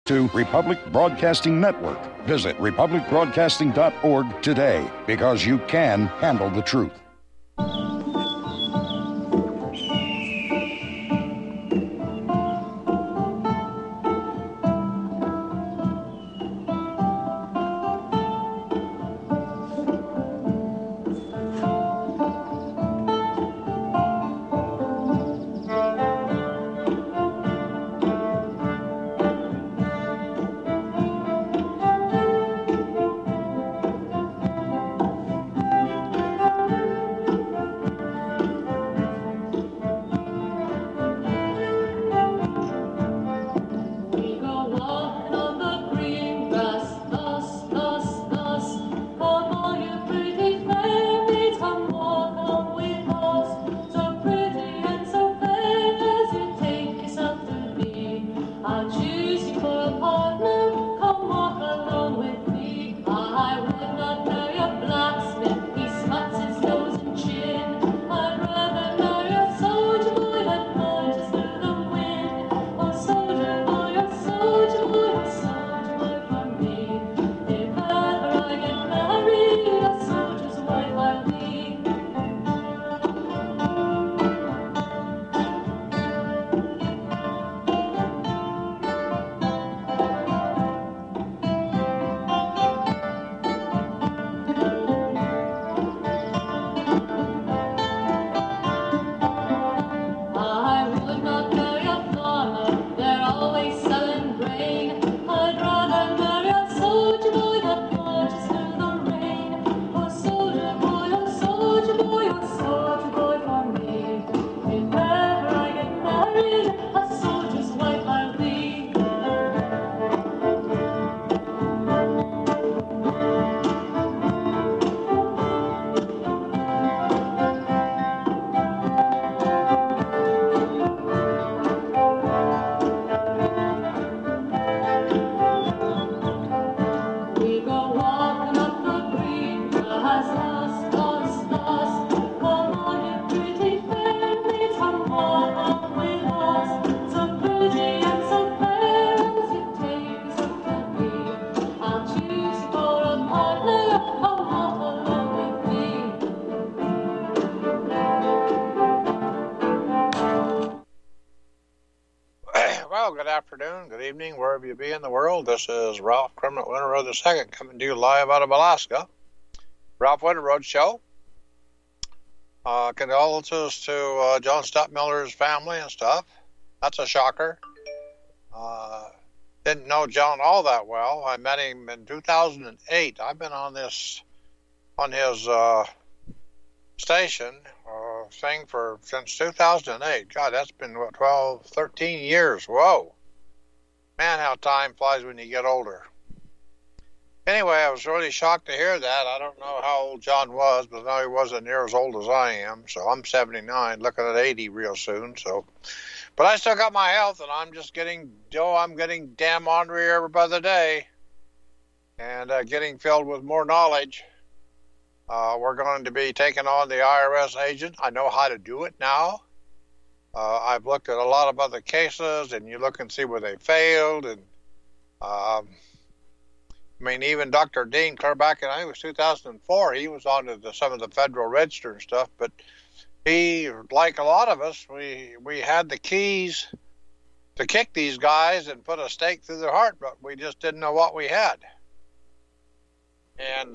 to Republic Broadcasting Network. Visit republicbroadcasting.org today, because you can handle the truth. Good evening, wherever you be in the world. This is Ralph Kermit Winterroad II coming to you live out of Alaska. Ralph Winterroad Show. Condolences to John Stuttmiller's family and stuff. That's a shocker. Didn't know John all that well. I met him in 2008. I've been on his station thing since 2008. God, that's been, 12, 13 years. Whoa. Man, how time flies when you get older. Anyway, I was really shocked to hear that. I don't know how old John was, but I know he wasn't near as old as I am. So I'm 79, looking at 80 real soon. But I still got my health, and I'm just getting damn ornerier by the day, and getting filled with more knowledge. We're going to be taking on the IRS agent. I know how to do it now. I've looked at a lot of other cases, and you look and see where they failed. And even Dr. Dean, clear back in, I think it was 2004, he was on to some of the Federal Register and stuff. But he, like a lot of us, we had the keys to kick these guys and put a stake through their heart, but we just didn't know what we had. And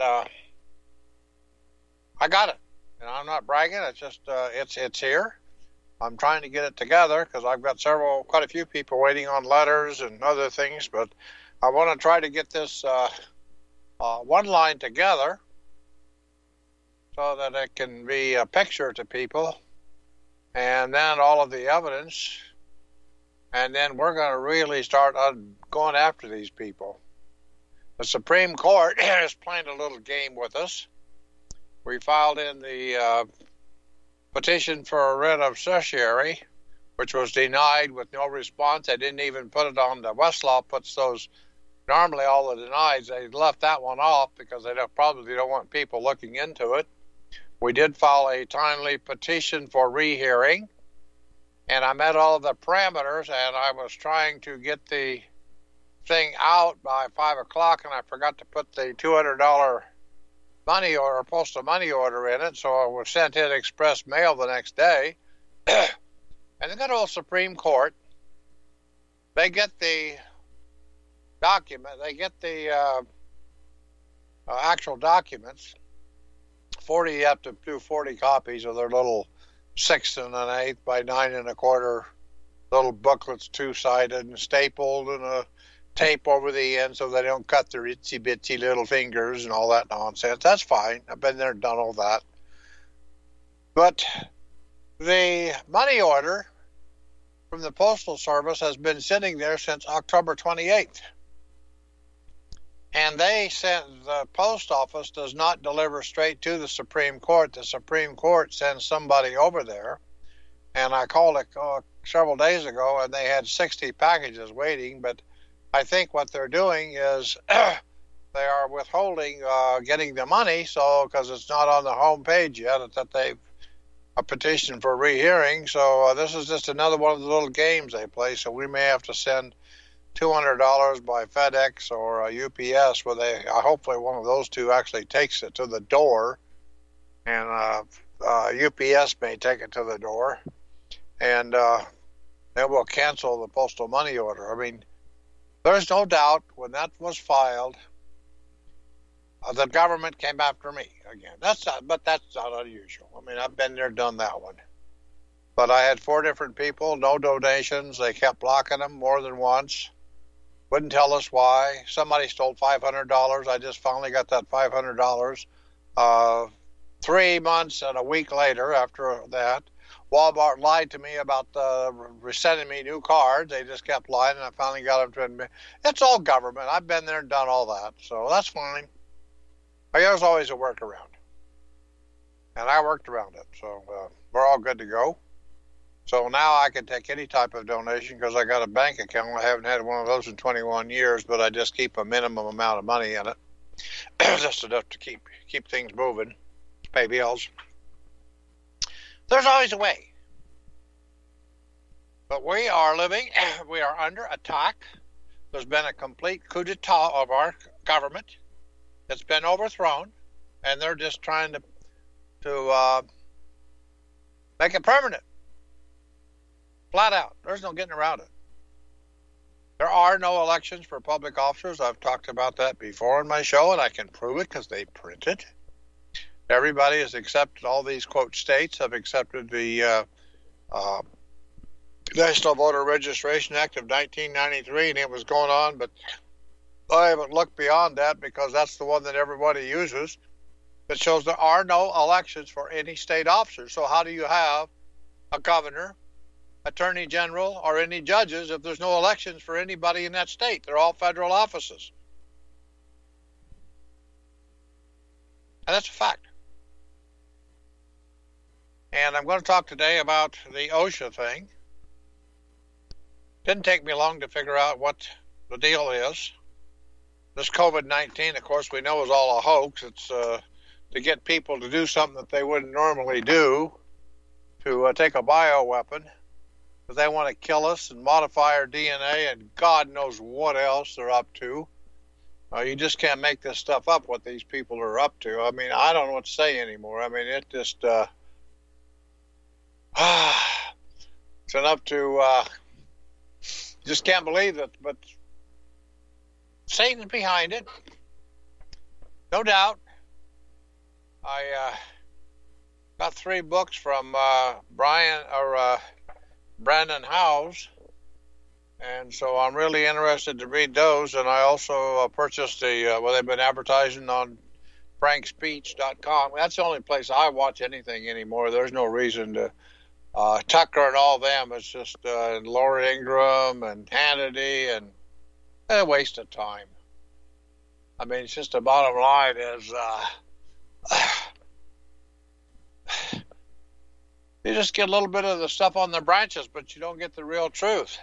I got it. And I'm not bragging. It's just it's here. I'm trying to get it together because I've got quite a few people waiting on letters and other things, but I want to try to get this one line together so that it can be a picture to people, and then all of the evidence, and then we're going to really start going after these people. The Supreme Court is playing a little game with us. We filed in the petition for a writ of certiorari, which was denied with no response. They didn't even put it on the Westlaw puts those. Normally all the denies, they left that one off because they probably don't want people looking into it. We did file a timely petition for rehearing, and I met all of the parameters, and I was trying to get the thing out by 5 o'clock, and I forgot to put the $200 money order, postal money order in it, so I was sent in express mail the next day. And the good old Supreme Court, they get the document, they get the actual documents. 40, you have to do 40 copies of their little 6 1/8 by 9 1/4 little booklets, two-sided and stapled, and a tape over the end so they don't cut their itsy bitsy little fingers and all that nonsense. That's fine. I've been there and done all that. But the money order from the Postal Service has been sitting there since October 28th. And they sent, the post office does not deliver straight to the Supreme Court. The Supreme Court sends somebody over there. And I called it several days ago, and they had 60 packages waiting. But I think what they're doing is they are withholding getting the money, so because it's not on the home page yet that they've a petition for rehearing. So this is just another one of the little games they play. So we may have to send $200 by FedEx or UPS, where they hopefully one of those two actually takes it to the door, and UPS may take it to the door, and then we'll cancel the postal money order. I mean, there's no doubt when that was filed, the government came after me again. That's not unusual. I mean, I've been there, done that one. But I had 4 different people, no donations. They kept blocking them more than once. Wouldn't tell us why. Somebody stole $500. I just finally got that $500. 3 months and a week later after that, Walmart lied to me about sending me new cards. They just kept lying, and I finally got them to admit. It's all government. I've been there and done all that, so that's fine. But there's always a workaround. And I worked around it, so we're all good to go. So now I can take any type of donation because I got a bank account. I haven't had one of those in 21 years, but I just keep a minimum amount of money in it, just enough to keep things moving, pay bills. There's always a way. But we are under attack. There's been a complete coup d'etat of our government. It's been overthrown, and they're just trying to make it permanent. Flat out. There's no getting around it. There are no elections for public officers. I've talked about that before in my show, and I can prove it because they print it. Everybody has accepted, all these, quote, states have accepted the National Voter Registration Act of 1993, and it was going on, but I haven't looked beyond that because that's the one that everybody uses. That shows there are no elections for any state officers. So how do you have a governor, attorney general, or any judges if there's no elections for anybody in that state? They're all federal offices. And that's a fact. And I'm going to talk today about the OSHA thing. Didn't take me long to figure out what the deal is. This COVID-19, of course, we know is all a hoax. It's to get people to do something that they wouldn't normally do, to take a bioweapon, because they want to kill us and modify our DNA and God knows what else they're up to. You just can't make this stuff up, what these people are up to. I mean, I don't know what to say anymore. I mean, it just... it's enough to... just can't believe it, but Satan's behind it. No doubt. I got 3 books from Brandon Howes, and so I'm really interested to read those. And I also purchased they've been advertising on frankspeech.com. That's the only place I watch anything anymore. There's no reason to Tucker and all them. It's just Laura Ingraham and Hannity, and a waste of time. I mean, it's just the bottom line is you just get a little bit of the stuff on the branches, but you don't get the real truth.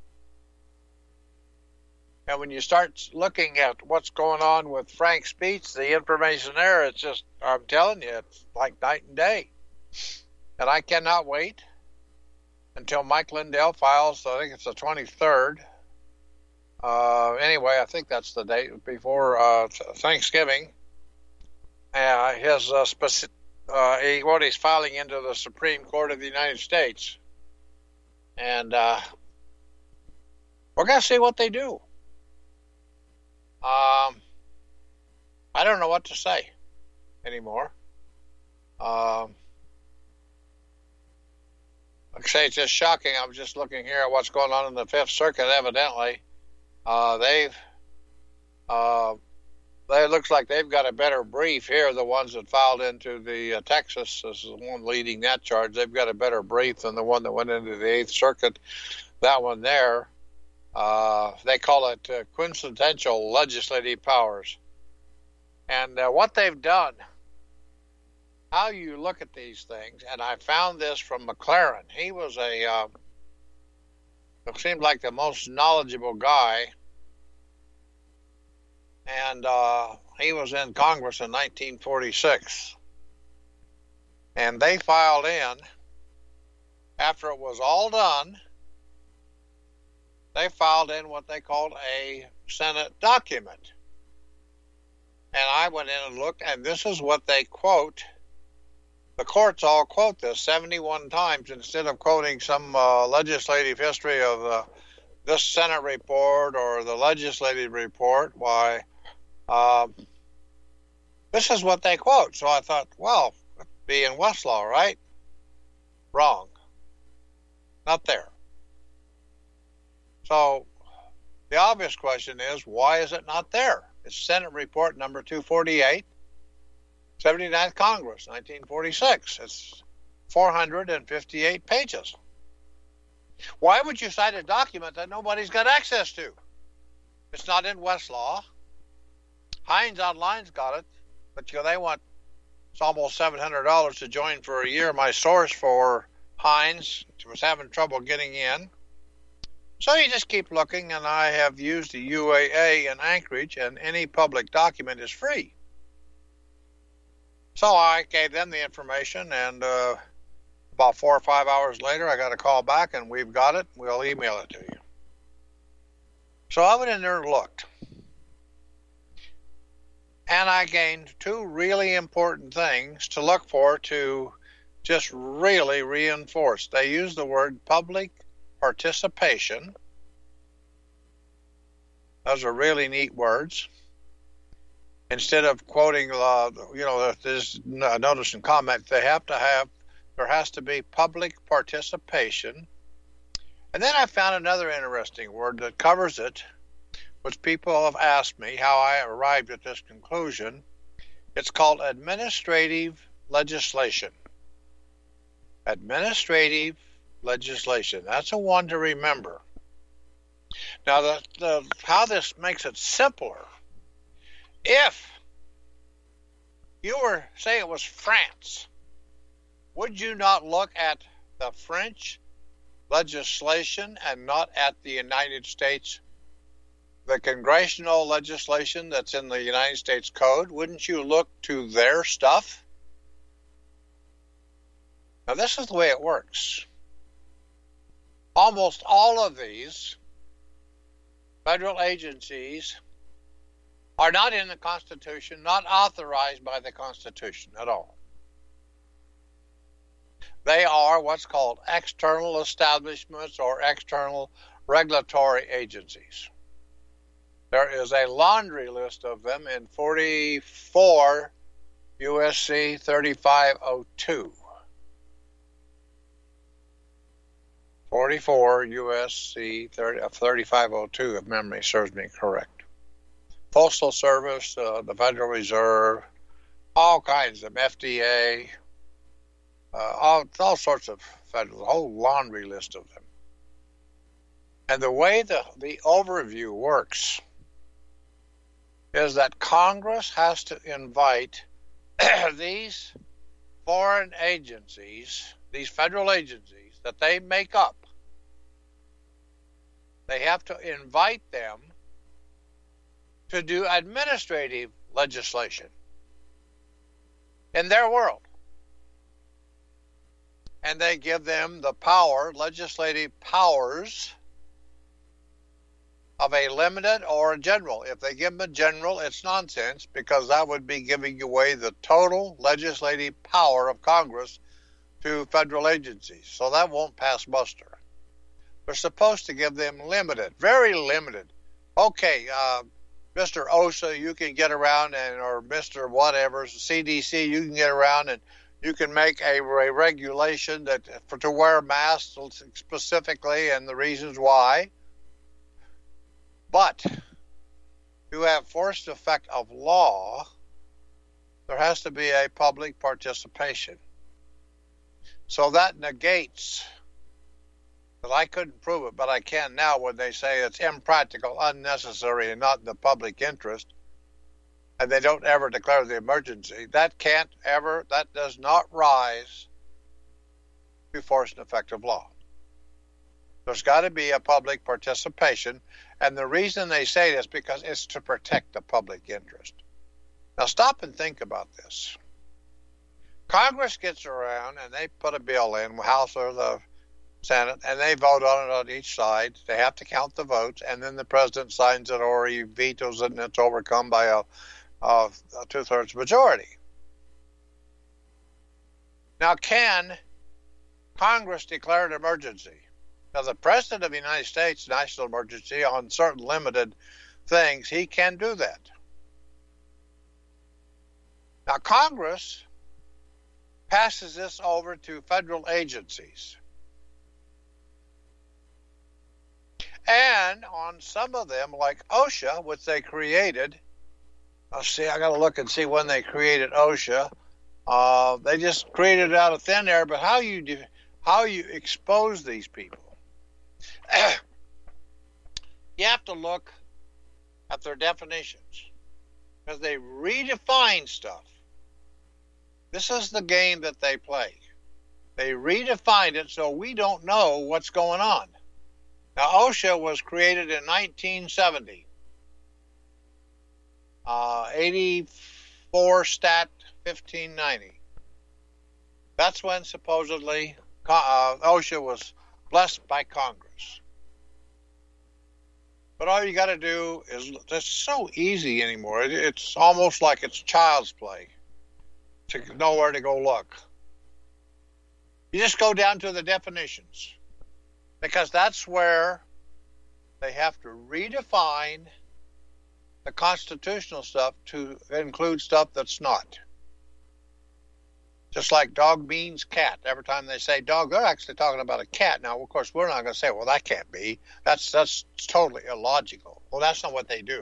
And when you start looking at what's going on with Frank's speech, the information there, it's just, I'm telling you, it's like night and day. And I cannot wait until Mike Lindell files, I think it's the 23rd, Anyway, I think that's the date before Thanksgiving. What he's filing into the Supreme Court of the United States. And we're going to see what they do. I don't know what to say anymore. Like I say, it's just shocking. I'm just looking here at what's going on in the Fifth Circuit. Evidently, it looks like they've got a better brief here. The ones that filed into the Texas is the one leading that charge. They've got a better brief than the one that went into the Eighth Circuit. That one there, they call it quintessential legislative powers. And what they've done, how you look at these things, and I found this from McLaren. He was it seemed like the most knowledgeable guy. And he was in Congress in 1946. And they filed in, after it was all done, they filed in what they called a Senate document. And I went in and looked, and this is what they quote. The courts all quote this 71 times instead of quoting some legislative history of this Senate report or the legislative report. Why? This is what they quote. So I thought, well, it'd be in Westlaw, right? Wrong. Not there. So the obvious question is, why is it not there? It's Senate Report number 248, 79th Congress, 1946. It's 458 pages. Why would you cite a document that nobody's got access to? It's not in Westlaw. Hines Online's got it, but they want, it's almost $700 to join for a year. My source for Hines was having trouble getting in. So you just keep looking, and I have used the UAA in Anchorage, and any public document is free. So I gave them the information, and about 4 or 5 hours later, I got a call back, and we've got it. We'll email it to you. So I went in there and looked. And I gained two really important things to look for to just really reinforce. They use the word public participation. Those are really neat words. Instead of quoting, there's notice and comment, there has to be public participation. And then I found another interesting word that covers it, which people have asked me how I arrived at this conclusion. It's called administrative legislation. Administrative legislation. That's a one to remember. Now, how this makes it simpler, if you were, say it was France, would you not look at the French legislation and not at the United States, the congressional legislation that's in the United States Code? Wouldn't you look to their stuff? Now, this is the way it works. Almost all of these federal agencies are not in the Constitution, not authorized by the Constitution at all. They are what's called external establishments or external regulatory agencies. There is a laundry list of them in 44 USC 3502. 44 USC 3502, if memory serves me correct. Postal Service, the Federal Reserve, all kinds of FDA, all sorts of federal, a whole laundry list of them. And the way the overview works is that Congress has to invite these foreign agencies, these federal agencies that they make up. They have to invite them to do administrative legislation in their world. And they give them the power, legislative powers, of a limited or a general. If they give them a general, it's nonsense, because that would be giving away the total legislative power of Congress to federal agencies. So that won't pass muster. We're supposed to give them limited, very limited. Okay, Mr. OSHA, you can get around, or Mr. whatever, CDC, you can get around and you can make a regulation that to wear masks specifically and the reasons why. But to have forced effect of law, there has to be a public participation. So that negates that. I couldn't prove it, but I can now when they say it's impractical, unnecessary, and not in the public interest, and they don't ever declare the emergency. That does not rise to force an effective law. There's got to be a public participation, and the reason they say this is because it's to protect the public interest. Now stop and think about this. Congress gets around and they put a bill in, House or the Senate, and they vote on it on each side. They have to count the votes, and then the president signs it or he vetoes it, and it's overcome by a two-thirds majority. Now, can Congress declare an emergency? Now, the President of the United States, national emergency on certain limited things, he can do that. Now, Congress passes this over to federal agencies. And on some of them, like OSHA, which they created, I got to look and see when they created OSHA. They just created it out of thin air, but how you expose these people? You have to look at their definitions, because they redefine stuff. This is the game that they play. They redefined it so we don't know what's going on. Now, OSHA was created in 1970. 84 Stat 1590. That's when supposedly OSHA was blessed by Congress. But all you got to do is, it's so easy anymore. It's almost like it's child's play to know where to go look. You just go down to the definitions, because that's where they have to redefine the constitutional stuff to include stuff that's not. Just like dog means cat. Every time they say dog, they're actually talking about a cat. Now, of course, we're not going to say, well, that can't be. That's totally illogical. Well, that's not what they do.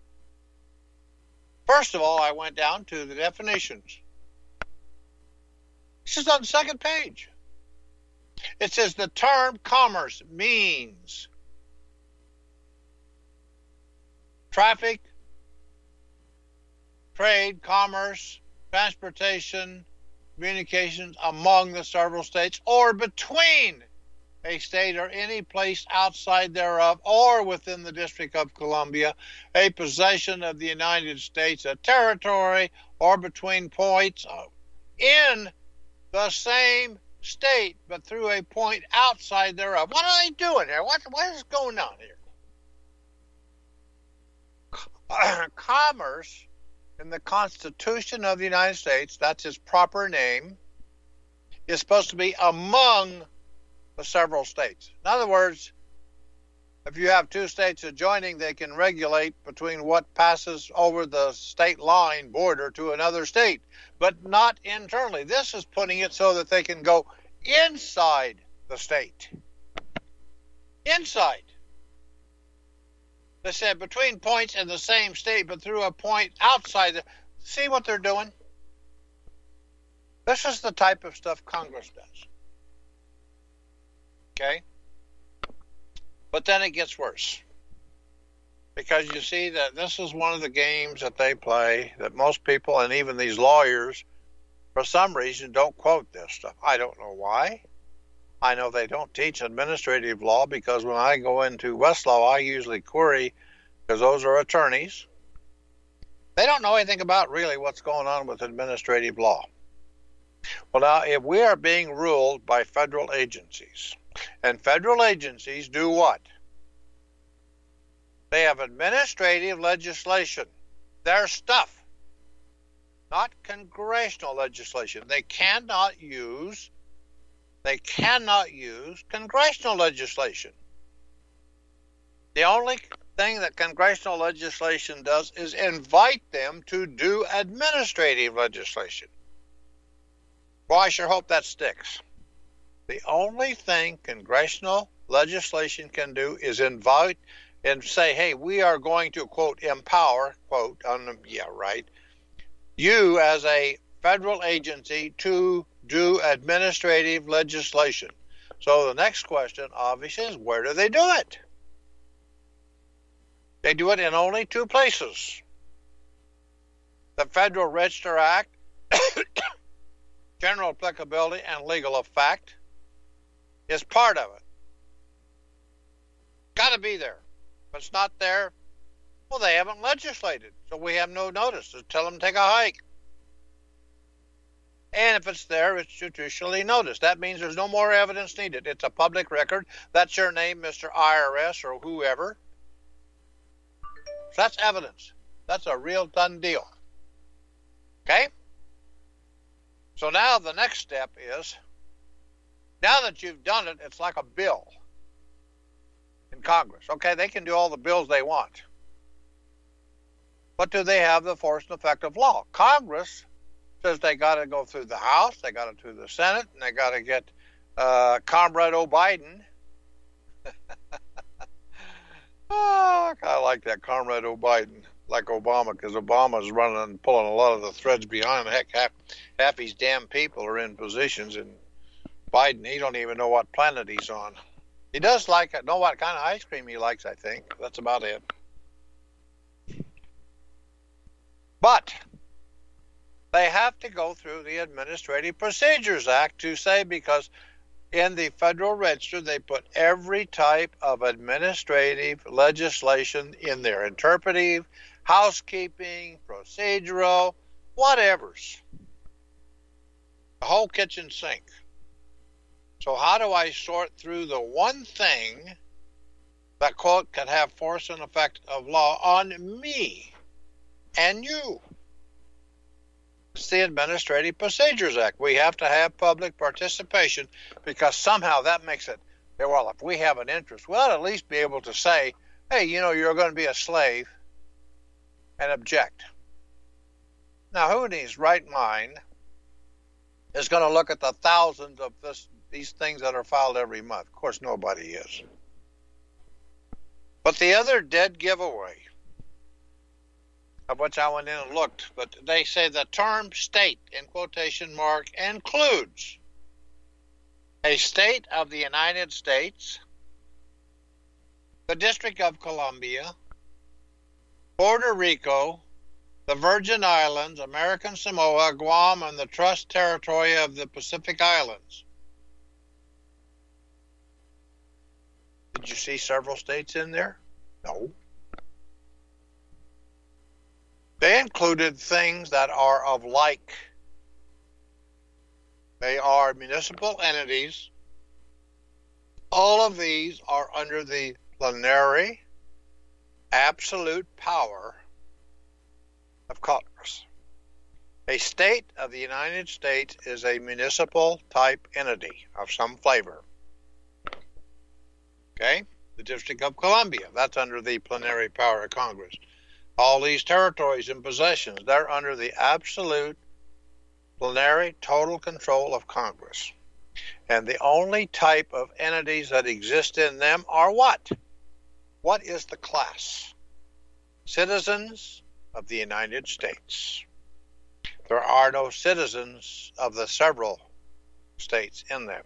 First of all, I went down to the definitions. This is on the second page. It says the term commerce means traffic, trade, commerce, transportation, communications among the several states, or between a state or any place outside thereof, or within the District of Columbia, a possession of the United States, a territory, or between points in the same state, but through a point outside thereof. What are they doing here? What is going on here? Commerce in the Constitution of the United States, that's its proper name, is supposed to be among the several states. In other words, if you have two states adjoining, they can regulate between what passes over the state line border to another state, but not internally. This is putting it so that they can go inside the state. Inside. They said between points in the same state, but through a point outside. See what they're doing? This is the type of stuff Congress does. Okay? But then it gets worse. Because you see that this is one of the games that they play that most people, and even these lawyers, for some reason, don't quote this stuff. I don't know why. I know they don't teach administrative law, because when I go into Westlaw, I usually query, because those are attorneys. They don't know anything about really what's going on with administrative law. Well, now, if we are being ruled by federal agencies, and federal agencies do what? They have administrative legislation. Their stuff, not congressional legislation. They cannot use congressional legislation. The only thing that congressional legislation does is invite them to do administrative legislation. Well, I sure hope that sticks. The only thing congressional legislation can do is invite and say, hey, we are going to, quote, empower, quote, you as a federal agency to do administrative legislation. So the next question, obviously, is where do they do it? They do it in only two places. The Federal Register Act, general applicability and legal effect, is part of it. Got to be there. If it's not there, well, they haven't legislated, so we have no notice. Just tell them to take a hike. And if it's there, it's judicially noticed. That means there's no more evidence needed. It's a public record. That's your name, Mr. IRS or whoever. So that's evidence. That's a real done deal. Okay? So now the next step is, now that you've done it, it's like a bill in Congress. Okay, they can do all the bills they want. But do they have the force and effect of law? Congress says they got to go through the House, they got to do the Senate, and they got to get Comrade O'Biden. I kind of like that, Comrade O'Biden, like Obama, because Obama's running and pulling a lot of the threads behind. Heck, half his damn people are in positions, and Biden, he don't even know what planet he's on. He does know what kind of ice cream he likes, I think. That's about it. But they have to go through the Administrative Procedures Act to say, because in the Federal Register, they put every type of administrative legislation in there. Interpretive, housekeeping, procedural, whatevers. The whole kitchen sink. So how do I sort through the one thing that, quote, can have force and effect of law on me and you? It's the Administrative Procedures Act. We have to have public participation because somehow that makes it, well, if we have an interest, we ought to at least be able to say, hey, you're going to be a slave and object. Now, who in his right mind is going to look at the thousands of these things that are filed every month? Of course, nobody is. But the other dead giveaway, of which I went in and looked, but they say the term state, in quotation mark, includes a state of the United States, the District of Columbia, Puerto Rico, the Virgin Islands, American Samoa, Guam, and the Trust Territory of the Pacific Islands. Did you see several states in there? No. They included things that are of like. They are municipal entities. All of these are under the plenary absolute power of Congress. A state of the United States is a municipal type entity of some flavor. Okay? The District of Columbia, that's under the plenary power of Congress. All these territories and possessions, they're under the absolute plenary total control of Congress. And the only type of entities that exist in them are what? What is the class? Citizens of the United States. There are no citizens of the several states in them.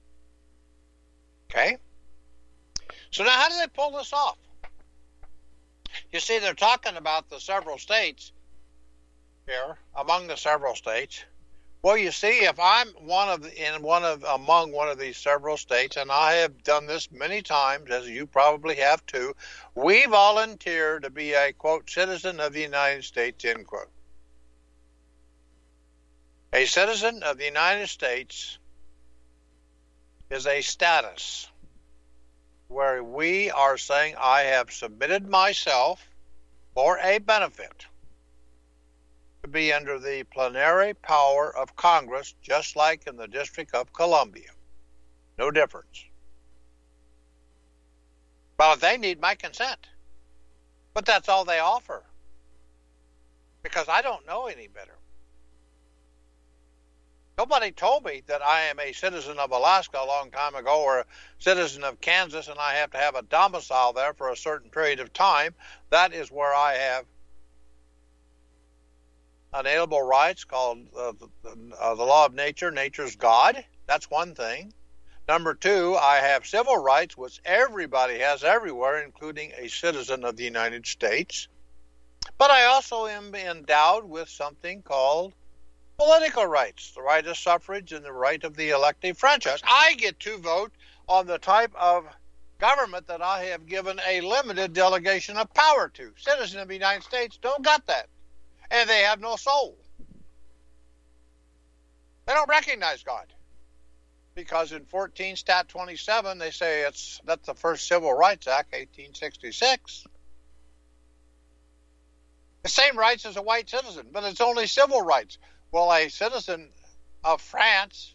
Okay? So now how do they pull this off? You see, they're talking about the several states here, among the several states. Well, you see, if I'm among one of these several states, and I have done this many times, as you probably have too, we volunteer to be a, quote, citizen of the United States, end quote. A citizen of the United States is a status. where we are saying I have submitted myself for a benefit to be under the plenary power of Congress, just like in the District of Columbia. No difference. But they need my consent. But that's all they offer, because I don't know any better. Nobody told me that I am a citizen of Alaska a long time ago, or a citizen of Kansas, and I have to have a domicile there for a certain period of time. That is where I have unalienable rights called the law of nature, nature's God. That's one thing. Number two, I have civil rights, which everybody has everywhere, including a citizen of the United States. But I also am endowed with something called political rights, the right of suffrage and the right of the elective franchise. I get to vote on the type of government that I have given a limited delegation of power to. Citizens of the United States don't got that, and they have no soul. They don't recognize God, because in 14 Stat 27 they say that's the first Civil Rights Act, 1866. The same rights as a white citizen, but it's only civil rights. Well, a citizen of France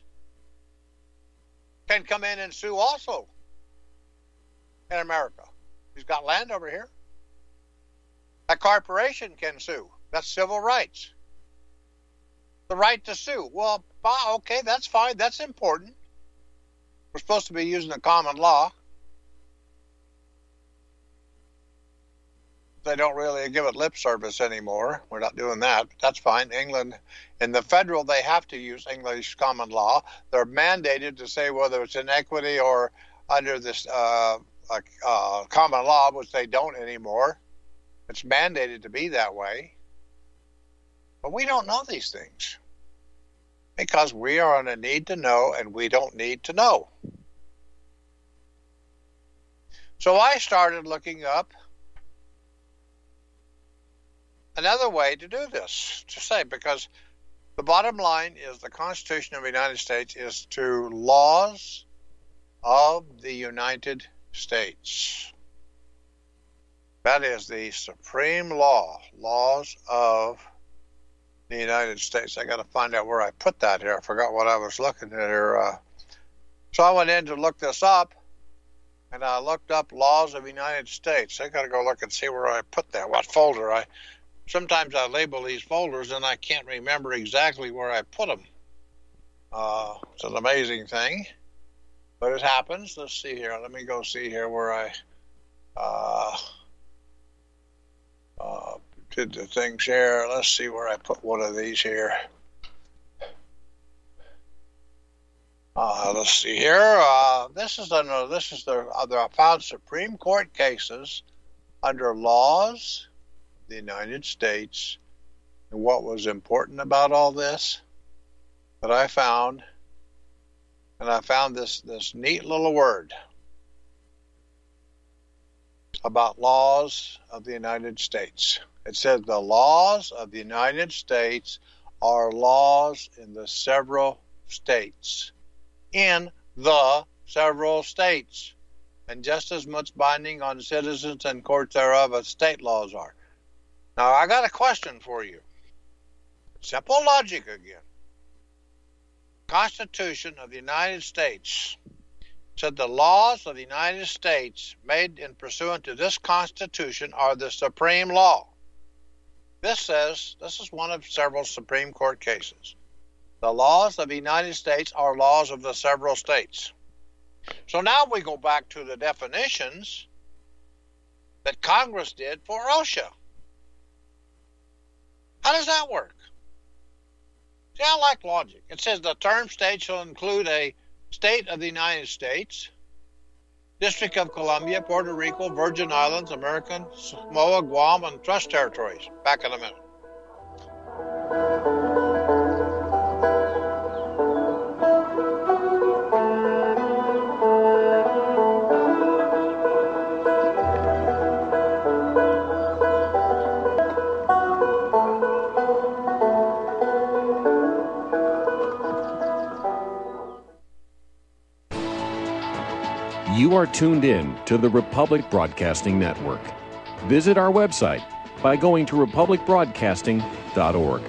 can come in and sue also in America. He's got land over here. A corporation can sue. That's civil rights. The right to sue. Well, okay, that's fine. That's important. We're supposed to be using the common law. They don't really give it lip service anymore. We're not doing that, but that's fine. England, in the federal, they have to use English common law. They're mandated to say whether it's in equity or under this common law, which they don't anymore. It's mandated to be that way. But we don't know these things, because we are on a need to know, and we don't need to know. So I started looking up another way to do this, to say, because the bottom line is the Constitution of the United States is to laws of the United States. That is the supreme law, laws of the United States. I got to find out where I put that here. I forgot what I was looking at here. So I went in to look this up, and I looked up laws of the United States. I got to go look and see where I put that, what folder. Sometimes I label these folders and I can't remember exactly where I put them. It's an amazing thing, but it happens. Let's see here. Let me go see here where I did the things here. Let's see where I put one of these here. Let's see here. This is I found Supreme Court cases under laws of the United States. And what was important about all this that I found, and I found this neat little word about laws of the United States. It says the laws of the United States are laws in the several states. In the several states. And just as much binding on citizens and courts thereof as state laws are. Now, I got a question for you. Simple logic again. Constitution of the United States said the laws of the United States made in pursuant to this Constitution are the supreme law. This is one of several Supreme Court cases. The laws of the United States are laws of the several states. So now we go back to the definitions that Congress did for OSHA. How does that work? See, I like logic. It says the term state shall include a state of the United States, District of Columbia, Puerto Rico, Virgin Islands, American Samoa, Guam, and Trust Territories. Back in a minute. You You are tuned in to the Republic Broadcasting Network. Visit our website by going to republicbroadcasting.org.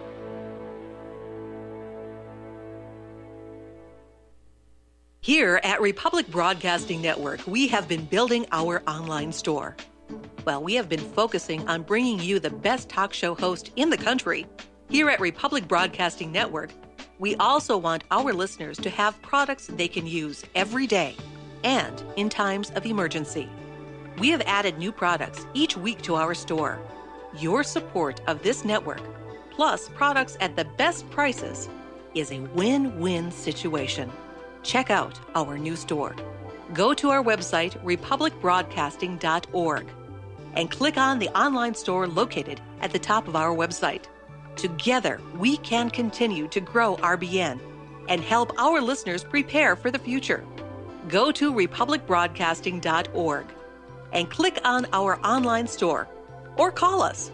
Here at Republic Broadcasting Network, we have been building our online store. Well, we have been focusing on bringing you the best talk show host in the country. Here at Republic Broadcasting Network, we also want our listeners to have products they can use every day and in times of emergency. We have added new products each week to our store. Your support of this network, plus products at the best prices, is a win-win situation. Check out our new store. Go to our website, republicbroadcasting.org, and click on the online store located at the top of our website. Together, we can continue to grow RBN and help our listeners prepare for the future. Go to republicbroadcasting.org and click on our online store or call us.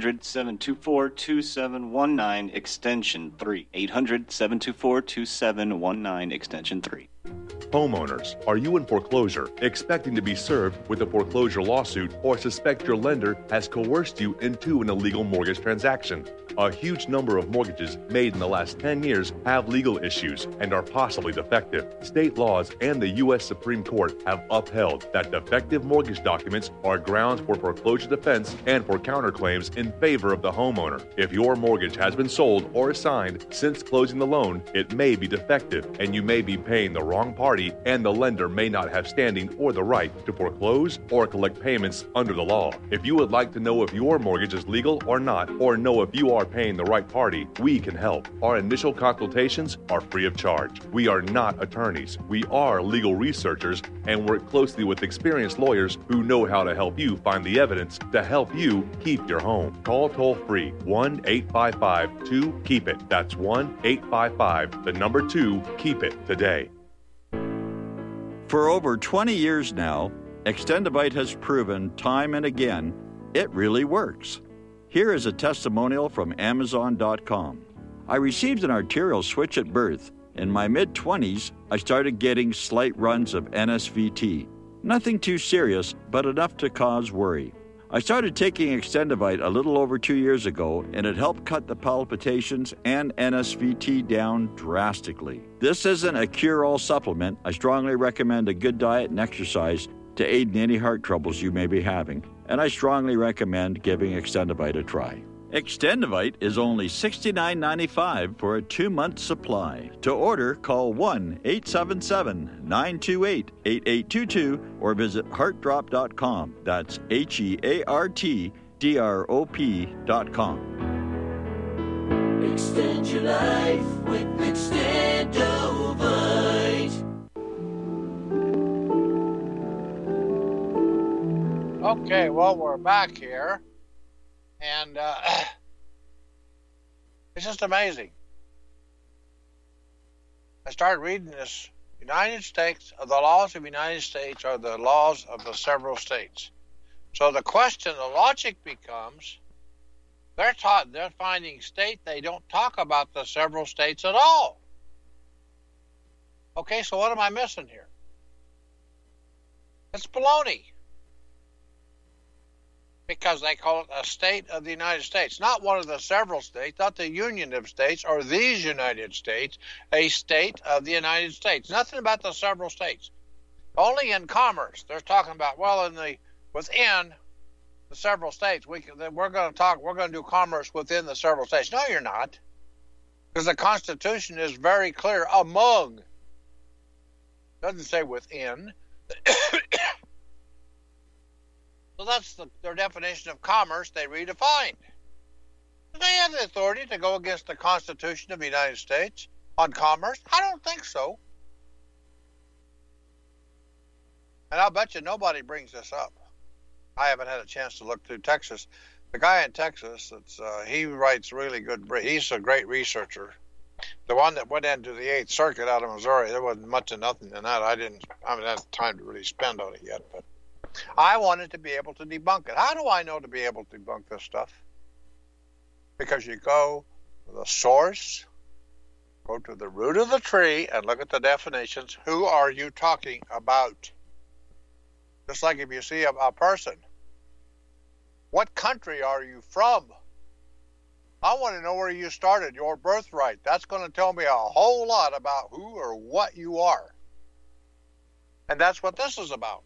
800-724-2719, extension 3. 800-724-2719, extension 3. Homeowners, are you in foreclosure, expecting to be served with a foreclosure lawsuit, or suspect your lender has coerced you into an illegal mortgage transaction? A huge number of mortgages made in the last 10 years have legal issues and are possibly defective. State laws and the U.S. Supreme Court have upheld that defective mortgage documents are grounds for foreclosure defense and for counterclaims in favor of the homeowner. If your mortgage has been sold or assigned since closing the loan, it may be defective and you may be paying the wrong party, and the lender may not have standing or the right to foreclose or collect payments under the law. If you would like to know if your mortgage is legal or not, or know if you are paying the right party, we can help. Our initial consultations are free of charge. We are not attorneys. We are legal researchers and work closely with experienced lawyers who know how to help you find the evidence to help you keep your home. Call toll-free 1-855-2-KEEP-IT. That's 1-855-2-KEEP-IT today. For over 20 years now, Extendivite has proven time and again it really works. Here is a testimonial from Amazon.com. I received an arterial switch at birth. In my mid-20s, I started getting slight runs of NSVT. Nothing too serious, but enough to cause worry. I started taking Extendivite a little over 2 years ago, and it helped cut the palpitations and NSVT down drastically. This isn't a cure-all supplement. I strongly recommend a good diet and exercise to aid in any heart troubles you may be having, and I strongly recommend giving Extendivite a try. Extendivite is only $69.95 for a 2-month supply. To order, call 1-877-928-8822 or visit heartdrop.com. That's HEARTDROP.com. Extend your life with Extendovite. Okay, well, we're back here. And it's just amazing. I started reading this. United States, the laws of the United States are the laws of the several states. So the question, the logic becomes, they're finding state, they don't talk about the several states at all. Okay, so what am I missing here? It's baloney. Because they call it a state of the United States, not one of the several states, not the Union of States or these United States, a state of the United States. Nothing about the several states. Only in commerce, they're talking about, well, within the several states, we're going to do commerce within the several states. No, you're not, because the Constitution is very clear. Among, doesn't say within. So that's their definition of commerce they redefined. Do they have the authority to go against the Constitution of the United States on commerce? I don't think so. And I'll bet you nobody brings this up. I haven't had a chance to look through Texas. The guy in Texas, he writes really good. He's a great researcher. The one that went into the 8th Circuit out of Missouri, there wasn't much of nothing in that. I haven't had time to really spend on it yet, but I wanted to be able to debunk it. How do I know to be able to debunk this stuff? Because you go to the source, go to the root of the tree, and look at the definitions. Who are you talking about? Just like if you see a person, what country are you from? I want to know where you started, your birthright. That's going to tell me a whole lot about who or what you are. And that's what this is about.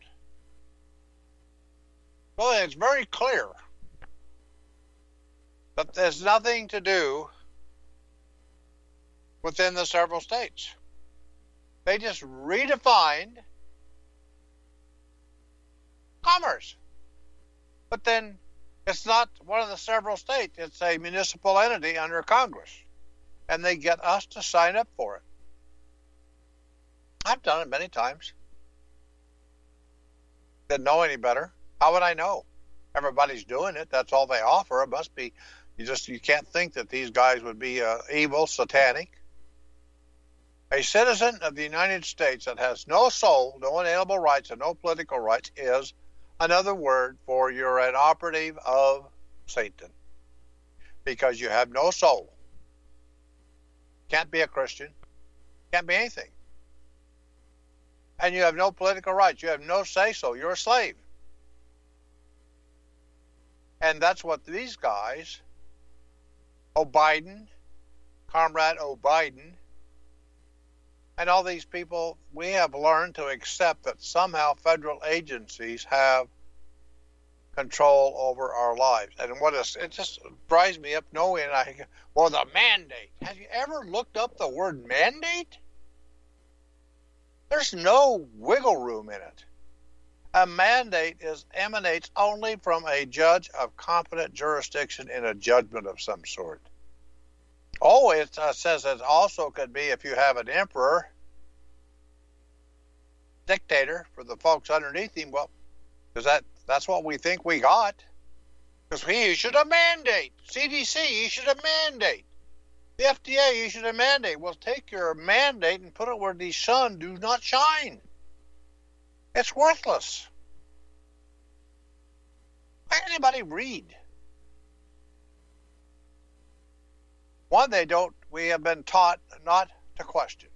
Well, it's very clear that there's nothing to do within the several states. They just redefined commerce. But then it's not one of the several states. It's a municipal entity under Congress. And they get us to sign up for it. I've done it many times. Didn't know any better. How would I know? Everybody's doing it. That's all they offer. It must be. You can't think that these guys would be evil, satanic. A citizen of the United States that has no soul, no inalienable rights, and no political rights is another word for you're an operative of Satan. Because you have no soul. Can't be a Christian. Can't be anything. And you have no political rights. You have no say-so. You're a slave. And that's what these guys, O'Biden, Comrade O'Biden, and all these people, we have learned to accept that somehow federal agencies have control over our lives. And it just drives me up knowing, the mandate. Have you ever looked up the word mandate? There's no wiggle room in it. A mandate emanates only from a judge of competent jurisdiction in a judgment of some sort. Oh, it says it also could be if you have an emperor, dictator for the folks underneath him. Well, because that's what we think we got. Because he issued a mandate. CDC issued a mandate. The FDA issued a mandate. Well, take your mandate and put it where the sun do not shine. It's worthless. Why can't anybody read? One, we have been taught not to question.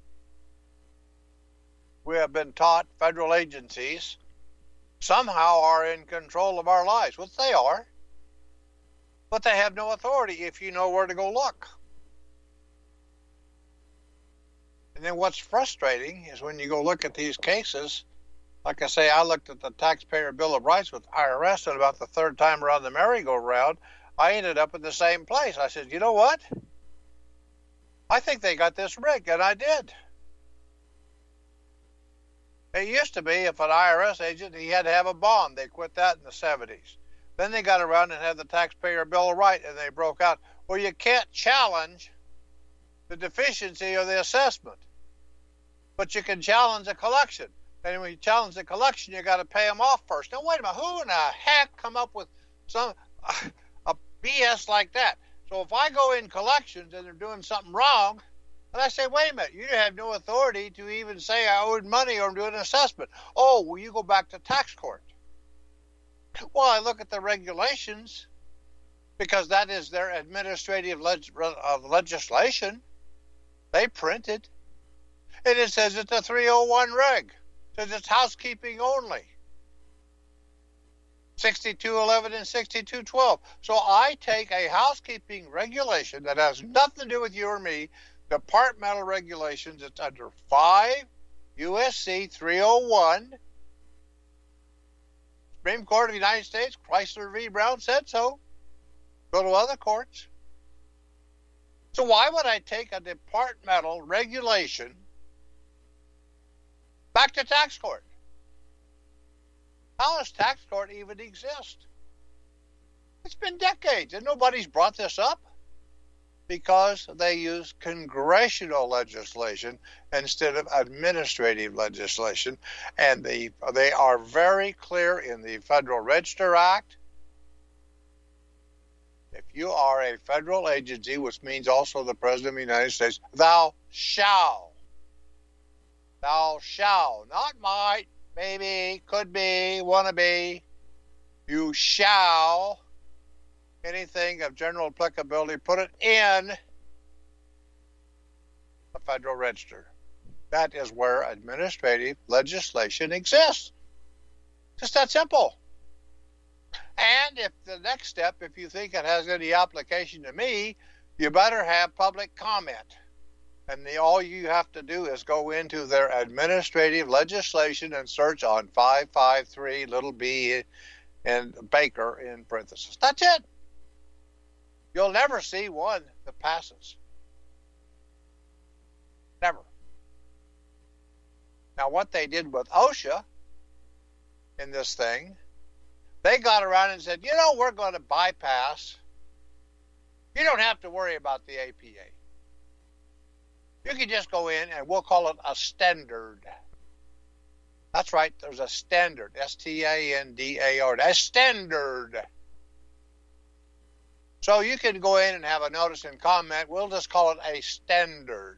We have been taught federal agencies somehow are in control of our lives, which they are. But they have no authority if you know where to go look. And then what's frustrating is when you go look at these cases, like I say, I looked at the Taxpayer Bill of Rights with IRS, and about the third time around the merry-go-round, I ended up in the same place. I said, you know what? I think they got this rigged, and I did. It used to be if an IRS agent, he had to have a bond. They quit that in the 70s. Then they got around and had the Taxpayer Bill of Rights, and they broke out, well, you can't challenge the deficiency of the assessment, but you can challenge the collection. And when you challenge the collection, you got to pay them off first. Now, wait a minute. Who in the heck come up with a BS like that? So if I go in collections and they're doing something wrong, and I say, wait a minute, you have no authority to even say I owed money or do an assessment. Oh, well, you go back to tax court. Well, I look at the regulations because that is their administrative legislation. They printed. And it says it's a 301 reg. It says it's housekeeping only. 6211 and 6212. So I take a housekeeping regulation that has nothing to do with you or me, departmental regulations. It's under 5 USC 301. Supreme Court of the United States, Chrysler v. Brown said so. Go to other courts. So why would I take a departmental regulation back to tax court? How does tax court even exist? It's been decades, and nobody's brought this up because they use congressional legislation instead of administrative legislation. And they are very clear in the Federal Register Act. If you are a federal agency, which means also the President of the United States, thou shall, not might, maybe, could be, wanna be, you shall, anything of general applicability, put it in the Federal Register. That is where administrative legislation exists. Just that simple. And if the next step, if you think it has any application to me, you better have public comment. And all you have to do is go into their administrative legislation and search on 553 little b and Baker in parentheses. That's it. You'll never see one that passes. Never. Now, what they did with OSHA in this thing, they got around and said, we're going to bypass. You don't have to worry about the APA. You can just go in and we'll call it a standard. That's right, there's a standard, S-T-A-N-D-A-R, a standard. So you can go in and have a notice and comment. We'll just call it a standard.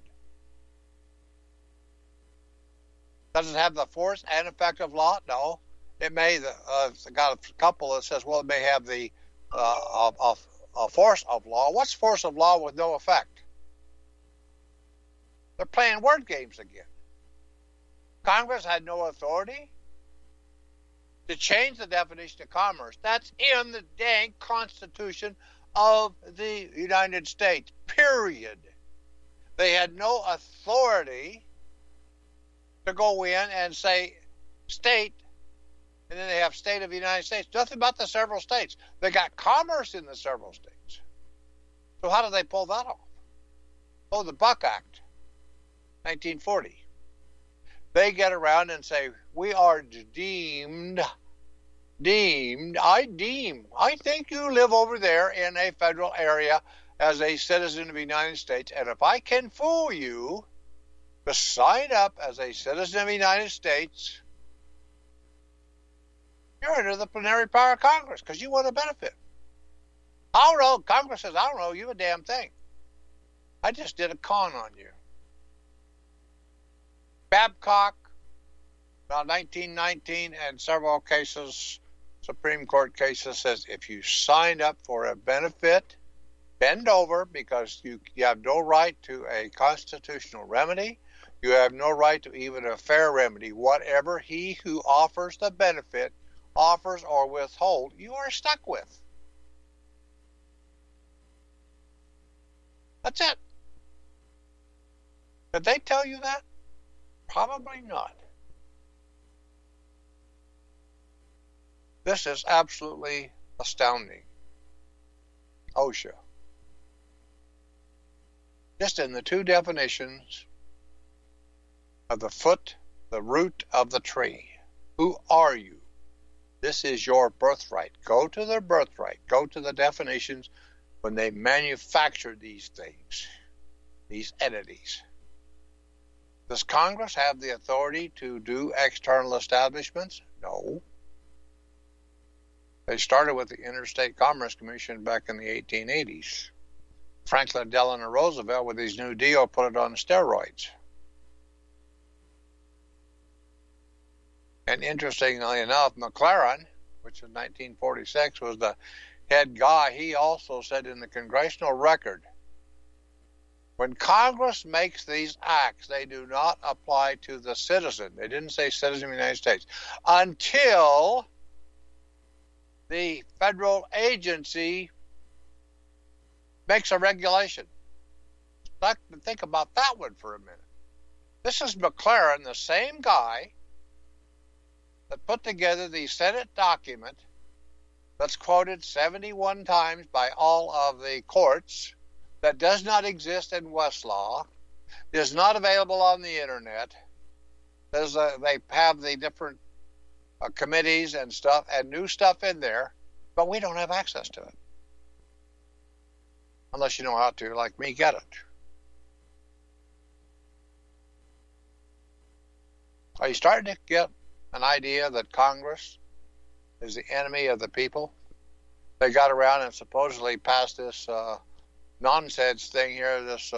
Does it have the force and effect of law? No. It may, got a couple that says, well, it may have the force of law. What's force of law with no effect? They're playing word games again. Congress had no authority to change the definition of commerce. That's in the dang Constitution of the United States, period. They had no authority to go in and say state, and then they have state of the United States. Nothing about the several states. They got commerce in the several states. So how did they pull that off? Oh, the Buck Act, 1940. They get around and say, we are deemed, I think you live over there in a federal area as a citizen of the United States, and if I can fool you to sign up as a citizen of the United States, you're under the plenary power of Congress because you want a benefit. I don't know. Congress says, I don't know you a damn thing. I just did a con on you. Babcock, about 1919, and several cases, Supreme Court cases, says if you signed up for a benefit, bend over because you have no right to a constitutional remedy. You have no right to even a fair remedy. Whatever he who offers the benefit offers or withhold, you are stuck with. That's it. Did they tell you that? Probably not. This is absolutely astounding. OSHA. Just in the two definitions of the foot, the root of the tree. Who are you? This is your birthright. Go to the birthright. Go to the definitions when they manufacture these things, these entities. Does Congress have the authority to do external establishments? No. They started with the Interstate Commerce Commission back in the 1880s. Franklin Delano Roosevelt, with his New Deal, put it on steroids. And interestingly enough, McLaren, which in 1946 was the head guy, he also said in the Congressional Record, when Congress makes these acts, they do not apply to the citizen. They didn't say citizen of the United States. Until the federal agency makes a regulation. Think about that one for a minute. This is McLaren, the same guy that put together the Senate document that's quoted 71 times by all of the courts, that does not exist in Westlaw, is not available on the internet. They have the different committees and stuff and new stuff in there, but we don't have access to it. Unless you know how to, like me, get it. Are you starting to get an idea that Congress is the enemy of the people? They got around and supposedly passed this nonsense thing here, this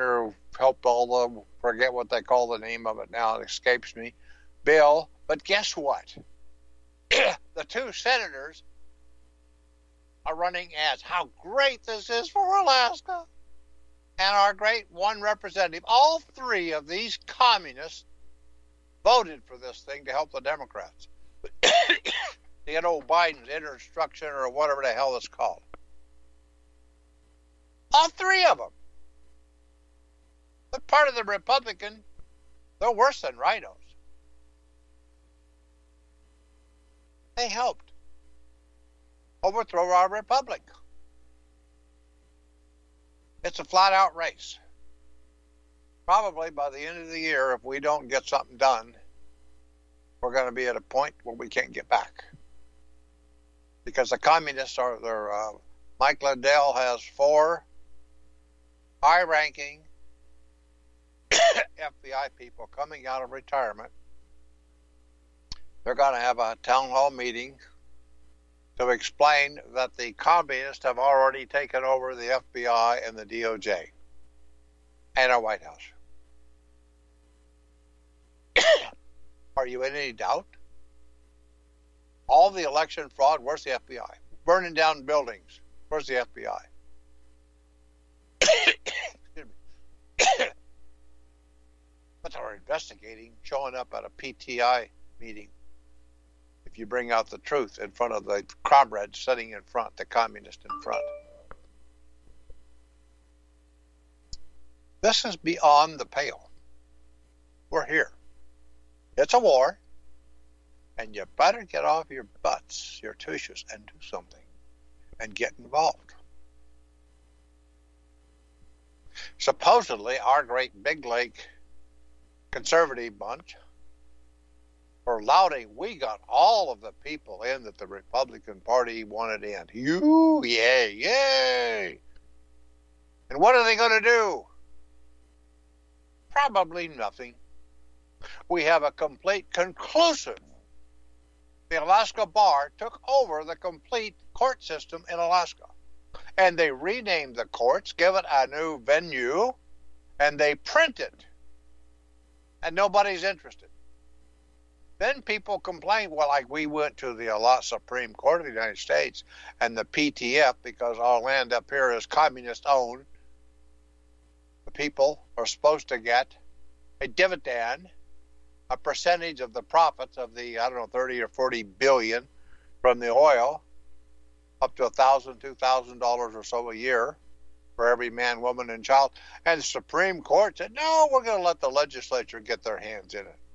forget what they call the name of it now, it escapes me, bill. But guess what? The two senators are running ads. How great this is for Alaska. And our great one representative, all three of these communists voted for this thing to help the Democrats. to get old Biden's instruction or whatever the hell it's called. All three of them. But part of the Republican, they're worse than rhinos. They helped overthrow our republic. It's a flat-out race. Probably by the end of the year, if we don't get something done, we're going to be at a point where we can't get back. Because the communists are there. Mike Lindell has 4 high-ranking FBI people coming out of retirement. They're going to have a town hall meeting to explain that the communists have already taken over the FBI and the DOJ and our White House. Are you in any doubt? All the election fraud, where's the FBI? Burning down buildings, where's the FBI? Excuse me. But they're investigating, showing up at a PTI meeting. If you bring out the truth in front of the comrades sitting in front, the communist in front. This is beyond the pale. We're here. It's a war, and you better get off your butts, your tushes, and do something, and get involved. Supposedly, our great big lake conservative bunch for lauding we got all of the people in that the Republican Party wanted in. Yay, yay! And what are they going to do? Probably nothing. We have a complete conclusive. The Alaska Bar took over the complete court system in Alaska. And they renamed the courts, give it a new venue, and they print it. And nobody's interested. Then people complain, well, like we went to the Supreme Court of the United States and the PTF, because our land up here is communist-owned. The people are supposed to get a dividend, a percentage of the profits of the, 30 or 40 billion from the oil, up to $1,000, $2,000 or so a year for every man, woman, and child. And the Supreme Court said, no, we're going to let the legislature get their hands in it.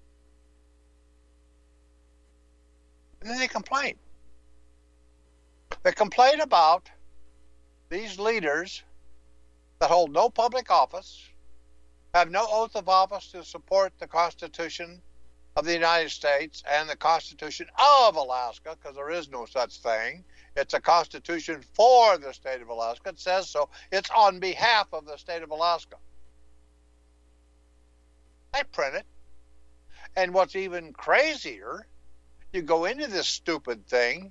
And then they complain. They complain about these leaders that hold no public office, have no oath of office to support the Constitution of the United States and the Constitution of Alaska, because there is no such thing. It's a Constitution for the state of Alaska. It says so. It's on behalf of the state of Alaska. They print it. And what's even crazier, you go into this stupid thing,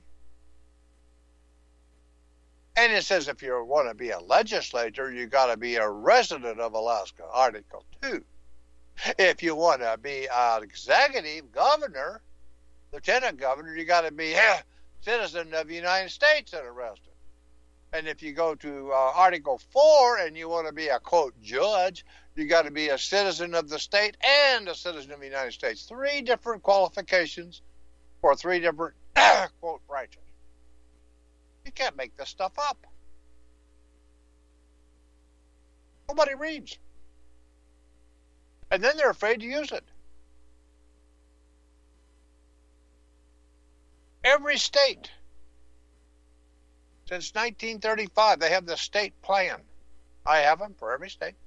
and it says if you want to be a legislator, you got to be a resident of Alaska, Article 2. If you want to be an executive governor, lieutenant governor, you got to be a citizen of the United States and arrested. And if you go to Article 4 and you want to be a, quote, judge, you got to be a citizen of the state and a citizen of the United States. 3 different qualifications for 3 different, quote, branches. You can't make this stuff up. Nobody reads. And then they're afraid to use it. Every state, since 1935, they have the state plan. I have them for every state.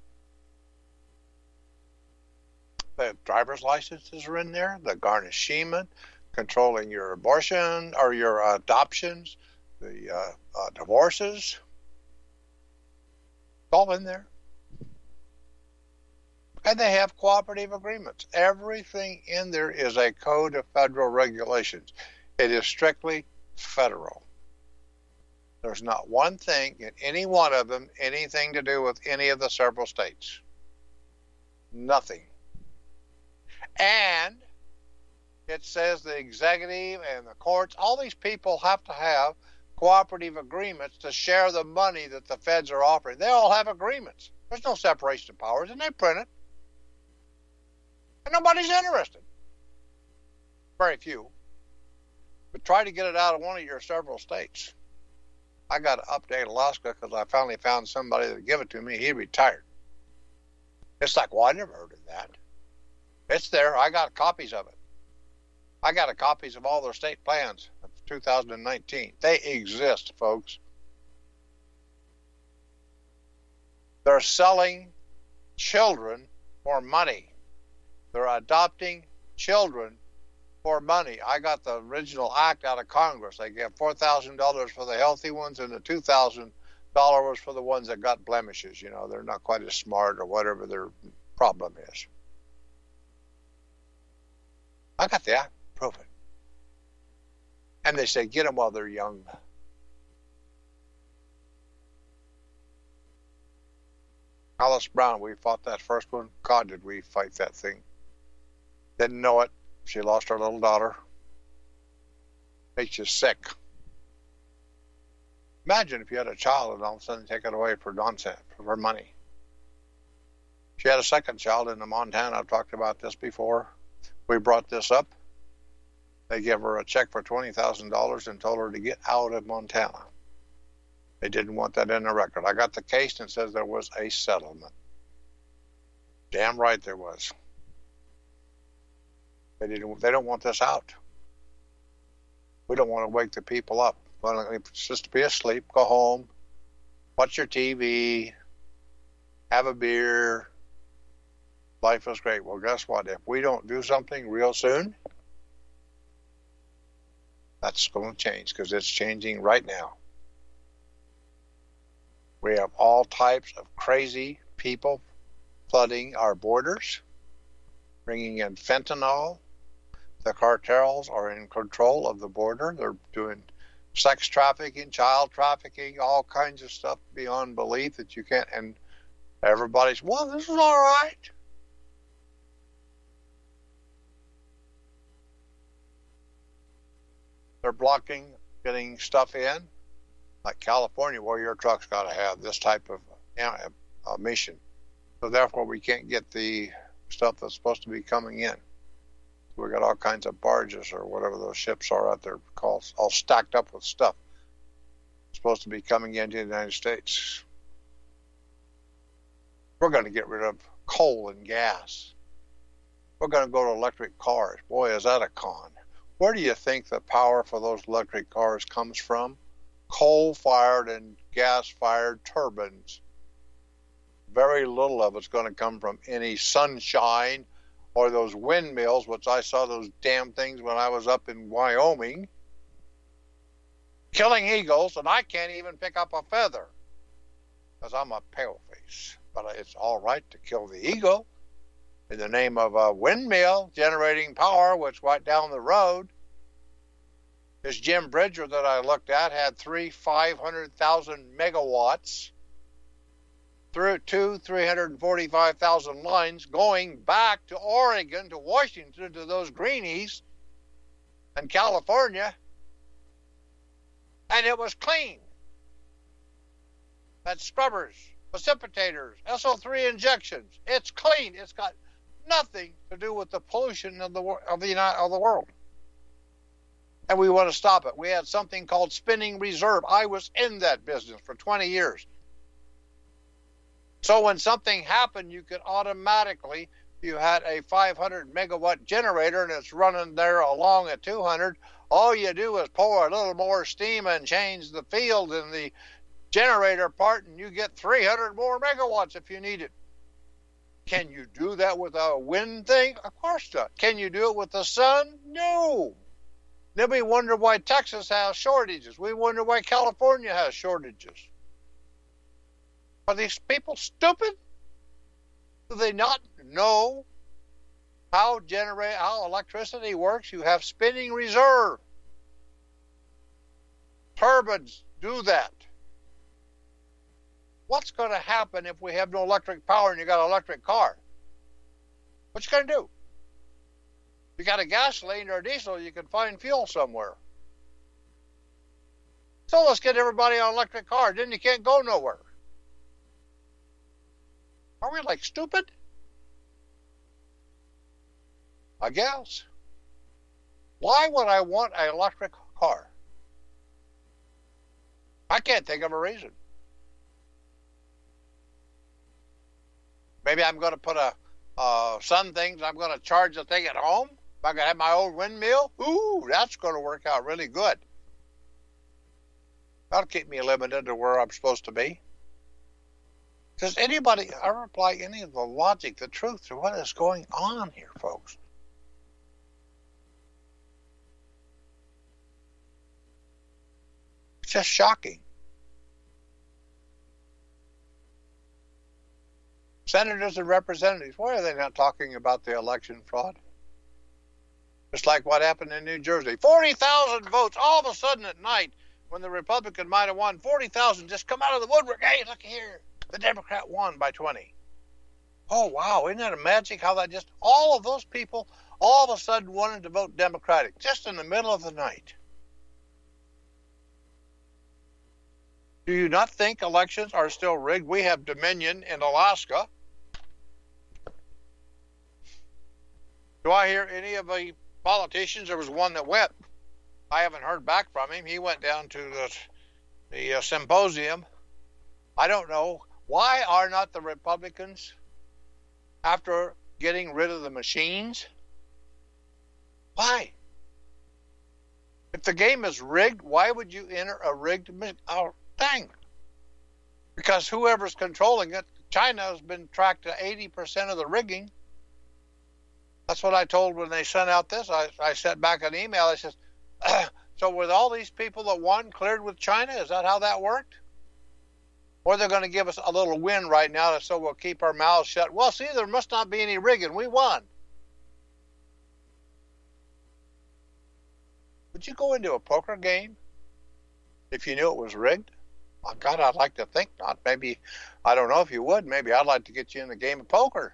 The driver's licenses are in there, the garnishment, controlling your abortion or your adoptions, the divorces. It's all in there. And they have cooperative agreements. Everything in there is a code of federal regulations. It is strictly federal. There's not one thing in any one of them, anything to do with any of the several states. Nothing. And it says the executive and the courts, all these people have to have cooperative agreements to share the money that the feds are offering. They all have agreements. There's no separation of powers, and they print it. And nobody's interested. very few, but try to get it out of one of your several states. I got to update Alaska because I finally found somebody that give it to me. He retired. It's like, well, I never heard of that. It's there. I got copies of it. I got copies of all their state plans of 2019. They exist, folks. They're selling children for money. They're adopting children for money. I got the original act out of Congress. They gave $4,000 for the healthy ones and the $2,000 for the ones that got blemishes. You know, they're not quite as smart or whatever their problem is. I got the act. Prove it. And they say, get them while they're young. Alice Brown, we fought that first one. God, did we fight that thing. Didn't know it. She lost her little daughter. Makes you sick. Imagine if you had a child and all of a sudden take it away for nonsense, for money. She had a second child in Montana. I've talked about this before. We brought this up. They gave her a check for $20,000 and told her to get out of Montana. They didn't want that in the record. I got the case and it says there was a settlement. Damn right there was. They don't want this out. We don't want to wake the people up. Well, just be asleep, go home, watch your TV, have a beer. Life is great. Well, guess what? If we don't do something real soon, that's going to change because it's changing right now. We have all types of crazy people flooding our borders, bringing in fentanyl. The cartels are in control of the border. They're doing sex trafficking, child trafficking, all kinds of stuff beyond belief that you can't. And everybody's, well, this is all right. They're blocking getting stuff in, like California, where your truck's got to have this type of emission. So therefore, we can't get the stuff that's supposed to be coming in. We got all kinds of barges or whatever those ships are out there called, all stacked up with stuff supposed to be coming into the United States. We're going to get rid of coal and gas. We're going to go to electric cars. Boy, is that a con. Where do you think the power for those electric cars comes from? Coal-fired and gas-fired turbines. Very little of it's going to come from any sunshine or those windmills, which I saw those damn things when I was up in Wyoming, killing eagles, and I can't even pick up a feather because I'm a paleface. But it's all right to kill the eagle in the name of a windmill generating power, which right down the road. This Jim Bridger that I looked at had 500,000 megawatts through 345,000 lines going back to Oregon, to Washington, to those greenies and California, and it was clean. That's scrubbers, precipitators, SO3 injections. It's clean. It's got nothing to do with the pollution of the world. And we want to stop it. We had something called spinning reserve. I was in that business for 20 years. So when something happened, you could automatically, you had a 500 megawatt generator and it's running there along at 200. All you do is pour a little more steam and change the field in the generator part, and you get 300 more megawatts if you need it. Can you do that with a wind thing? Of course not. Can you do it with the sun? No. Then we wonder why Texas has shortages. We wonder why California has shortages. Are these people stupid? Do they not know how electricity works? You have spinning reserve. Turbines do that. What's going to happen if we have no electric power and you got an electric car? What you going to do? If you got a gasoline or a diesel, you can find fuel somewhere. So let's get everybody on electric cars. Then you can't go nowhere. Are we like stupid? I guess. Why would I want an electric car? I can't think of a reason. Maybe I'm going to put some things, I'm going to charge the thing at home. If I can have my old windmill, ooh, that's going to work out really good. That'll keep me limited to where I'm supposed to be. Does anybody ever apply any of the logic, the truth to what is going on here, folks? It's just shocking. Senators and representatives, why are they not talking about the election fraud? Just like what happened in New Jersey. 40,000 votes all of a sudden at night when the Republican might have won. 40,000 just come out of the woodwork. Hey, look here. The Democrat won by 20. Oh, wow. Isn't that a magic how that just, all of those people all of a sudden wanted to vote Democratic just in the middle of the night. Do you not think elections are still rigged? We have Dominion in Alaska. Do I hear any of the politicians? There was one that went. I haven't heard back from him. He went down to the symposium. I don't know. Why are not the Republicans, after getting rid of the machines? Why? If the game is rigged, why would you enter a rigged thing? Because whoever's controlling it, China has been tracked to 80% of the rigging. That's what I told when they sent out this. I sent back an email. I said, so with all these people that won cleared with China, is that how that worked? Or they're going to give us a little win right now so we'll keep our mouths shut. Well, see, there must not be any rigging. We won. Would you go into a poker game if you knew it was rigged? Oh, God, I'd like to think not. Maybe, I don't know if you would. Maybe I'd like to get you in a game of poker.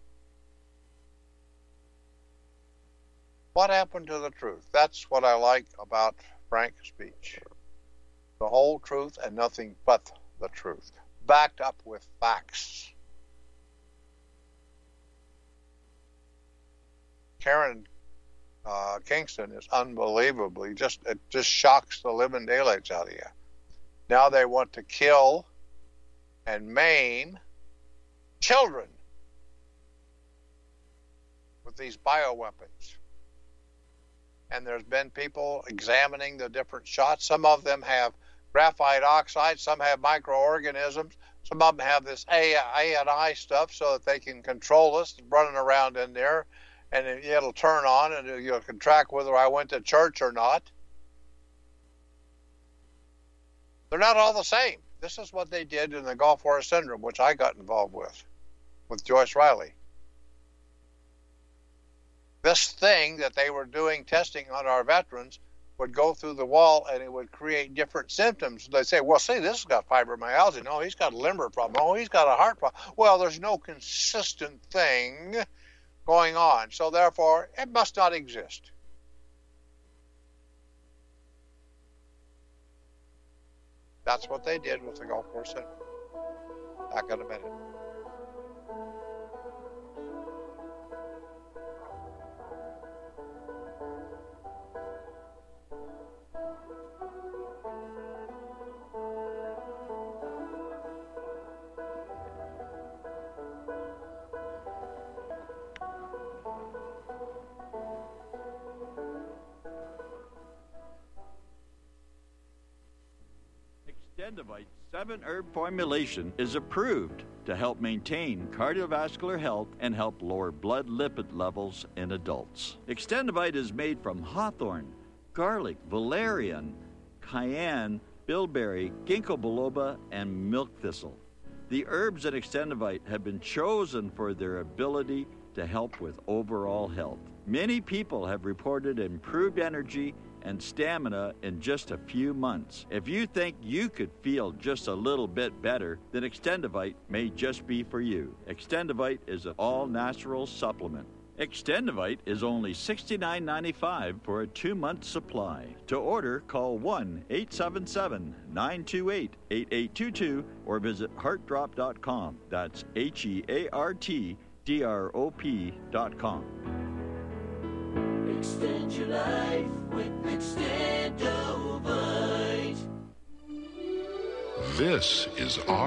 What happened to the truth? That's what I like about Frank's speech. The whole truth and nothing but the truth, backed up with facts. Karen Kingston is unbelievably it just shocks the living daylights out of you. Now they want to kill and maim children with these bioweapons. And there's been people examining the different shots. Some of them have graphite oxide, some have microorganisms, some of them have this A&I stuff so that they can control us running around in there, and it'll turn on and you can track whether I went to church or not. They're not all the same. This is what they did in the Gulf War Syndrome, which I got involved with Joyce Riley. This thing that they were doing testing on our veterans would go through the wall and it would create different symptoms. They say, well, see, this has got fibromyalgia. No, he's got a liver problem. Oh, he's got a heart problem. Well, there's no consistent thing going on. So therefore, it must not exist. That's what they did with the Gulf War Syndrome. Back in a minute. Extendivite 7-herb formulation is approved to help maintain cardiovascular health and help lower blood lipid levels in adults. Extendivite is made from hawthorn, garlic, valerian, cayenne, bilberry, ginkgo biloba, and milk thistle. The herbs in Extendivite have been chosen for their ability to help with overall health. Many people have reported improved energy and stamina in just a few months. If you think you could feel just a little bit better, then Extendivite may just be for you. Extendivite is an all-natural supplement. Extendivite is only $69.95 for a 2-month supply. To order, call 1-877-928-8822 or visit heartdrop.com. That's HEARTDROP.com. Extend your life with Extendovite. This is our